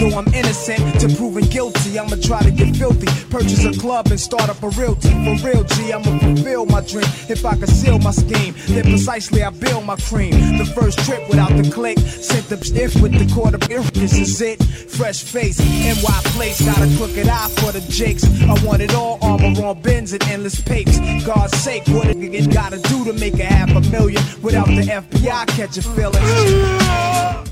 though I'm innocent to proving guilty. I'ma try to get filthy, purchase a club and start up a realty. For real, G, I'ma fulfill my dream. If I conceal my scheme, then precisely I build my cream. The first trip without the click, sent the if with the quarter. This is it, fresh face, NY place, got a crooked eye for the jakes. I want it all, armor on bins and endless papes. God's sake, what a nigga gotta do to make a $500,000 without the FBI catching feelings?